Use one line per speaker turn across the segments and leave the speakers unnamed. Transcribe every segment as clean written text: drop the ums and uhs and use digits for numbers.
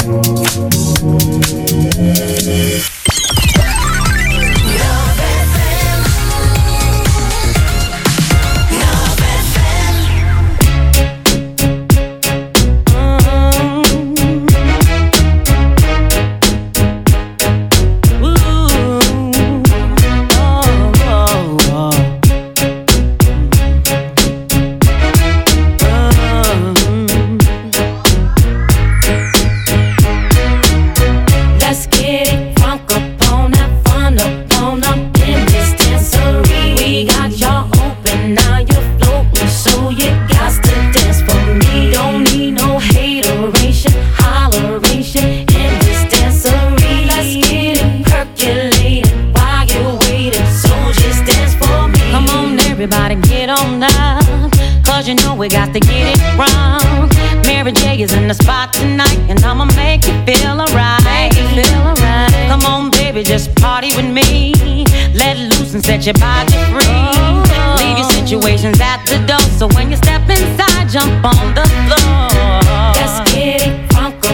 We got to get it wrong. Mary J is in the spot tonight, and I'ma make you feel alright. Come on, baby, just party with me. Let loose and set your body free. Leave your situations at the door, so when you step inside, jump on the floor.
Let's get it crunk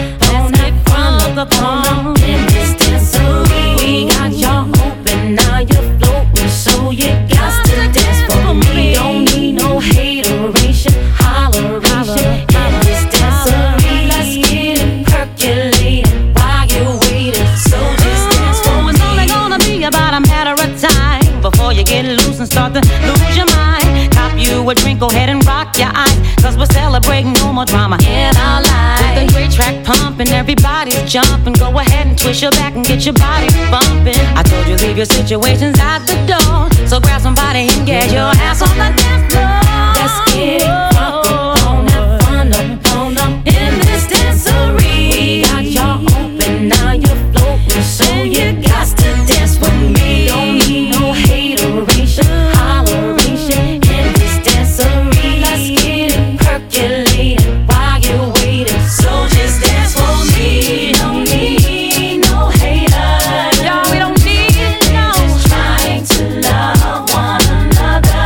up on in this dancery. We got y'all open, now you're floating, so you got to dance for me. Don't need no hateration, holleration in this dancery. Let's get it percolating while you're waiting, so just dance for me.
It's only gonna be about a matter of time before you get loose and start to lose your mind. Cop you a drink, go ahead and rock your eyes, cause we're celebrating no more drama in our lives. With a great track pumping, everybody's jumping. Go ahead and twist your back and get your body bumping. I told you leave your situations at the door, so grab somebody and get your ass on the dance floor.
Let's get it crunk up on that fun up in this dancery. We got y'all open, now you're floating, so you got to dance with me. Don't need no hateration, holleration in this dancery. Let's get it percolating while you're waiting, so just dance for me. Don't need no haters,
Y'all, we don't need no.
just trying to love one another.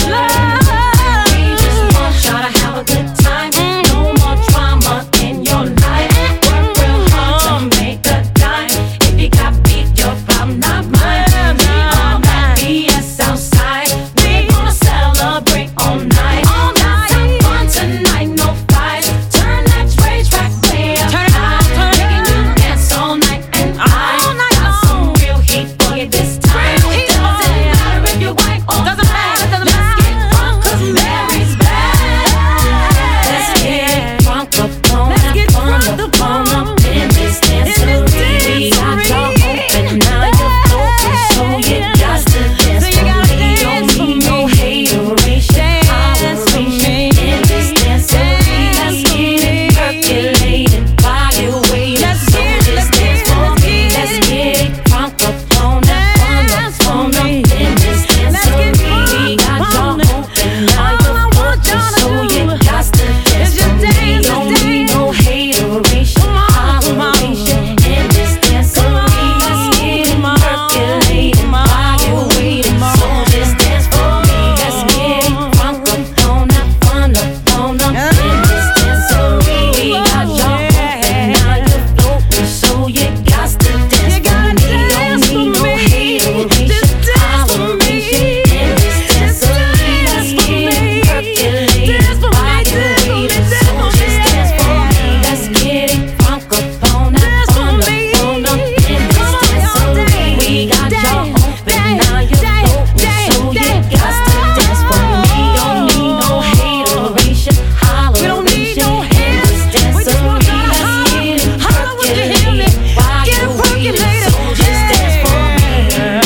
We just want y'all to have a good time. No more drama in your life. Work real hard to make a dime. If you got beef, your problem, not mine. We on that BS outside. We gonna celebrate all night. Let's have fun tonight, no fights. Turn that rage track way up high. Making you dance all night, and I got some real heat for you this time. Doesn't matter if you're white or black. Let's get drunk 'cause Mary's back. Let's get drunk up on that fun up in this dancery. We got y'all open, now you're floating, so you got to dance for me. Don't need no hateration, holleration in this dancery. Let's get it percolating while you're waiting, so just dance for me. Let's get it crunk up on that fun up in this dancery. We got y'all open, now you're floating, so you got to dance for me. Don't need no hateration, holleration in this dancery. Let's get it percolating while you're waiting, so just dance for me. Let's get it crunk up on that fun up in this dancery. We got y'all open, now you're floating, so you got to dance for me. Don't need no hateration, holleration in this dancery. Let's get it percolating while you're waiting, so just dance for me. Let's get it crunk up on that fun up in this dancery. We got y'all open, now you're floating, so you got to dance for me. Don't need no hateration, holleration in this dancery. Let's get it percolating while you're waiting, so just dance for me.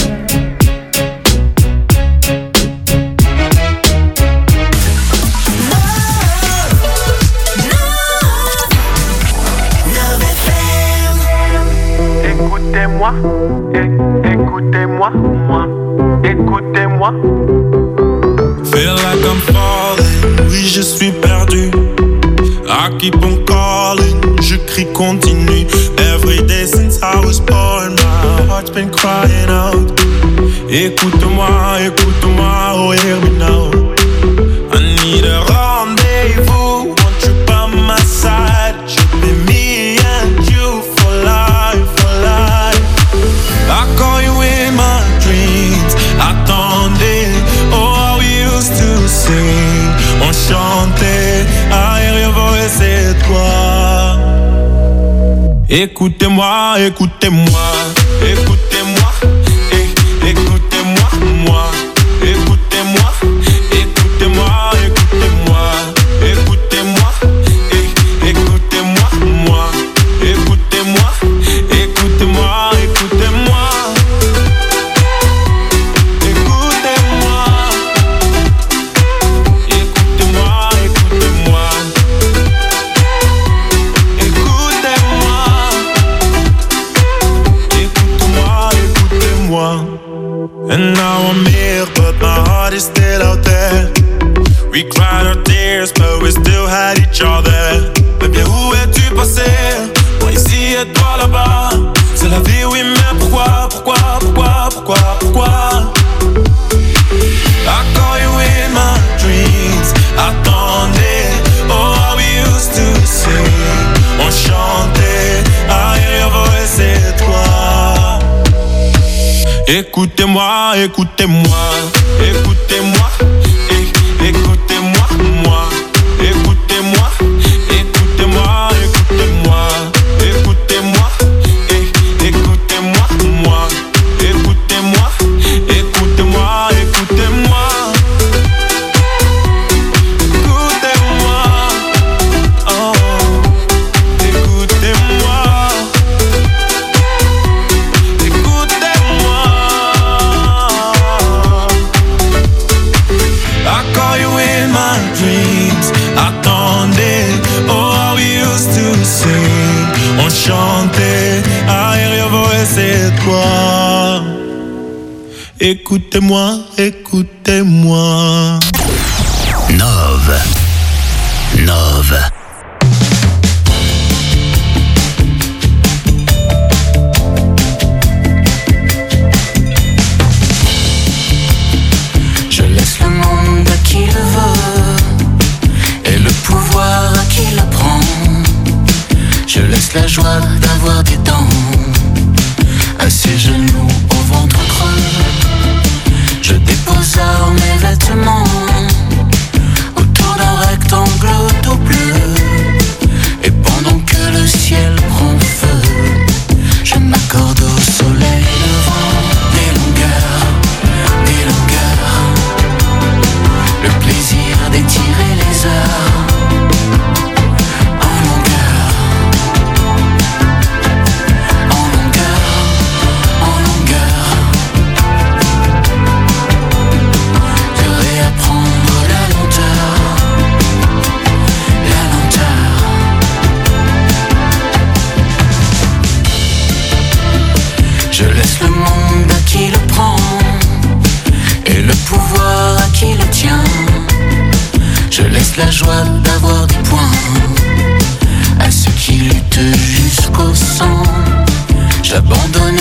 Écoutez-moi, écoutez-moi, écoutez-moi.
Feel like I'm falling, oui je suis perdu. I keep on calling, je crie continue. Every day since I was born, my heart's been crying out. Écoute-moi, écoute-moi, oh hear me now. I need a rendezvous, want you by my side. Should be me and you. Écoutez-moi, écoutez-moi, écoutez-moi, écoutez-moi, moi. Écoutez-moi, écoutez-moi, écoutez-moi, écoutez-moi, écoutez-moi, moi. Écoutez-moi, écoutez-moi, écoutez-moi. Écoutez-moi, écoutez-moi, écoutez-moi. Écoutez-moi, écoutez-moi, écoutez-moi. And now I'm here, but my heart is still out there. We cried our tears, but we still had each other. Mais bien où es-tu passé? Moi ici et toi là-bas. C'est la vie, oui, mais pourquoi? I call you in my dreams. Attendez, oh how we used to sing. On chantait, I hear your voice, c'est toi. Écoutez-moi, écoutez-moi, écoutez-moi, écoutez-moi, moi. Écoutez-moi, écoutez-moi, écoutez-moi, écoutez-moi, écoutez-moi, moi. Écoutez-moi, écoutez-moi, écoutez-moi. Écoutez-moi, oh, écoutez-moi. I call you in my dreams. Attendez, oh how we used to sing. On chantait, I hear your voice, c'est toi. Écoutez-moi, écoutez-moi.
Nove.
Je laisse le monde à qui le veut et le pouvoir à qui le prend. Je laisse la joie d'avoir des dents à ses genoux au ventre creux. Je dépose mes vêtements autour d'un rectangle tout bleu. Et pendant que le ciel prend feu, je m'accorde au soleil levant. Des longueurs, le plaisir d'étirer les heures. En longueur, de réapprendre la lenteur. Je laisse le monde à qui le prend et le pouvoir à qui le tient. Je laisse la joie d'avoir des points à ceux qui luttent jusqu'au sang. J'abandonne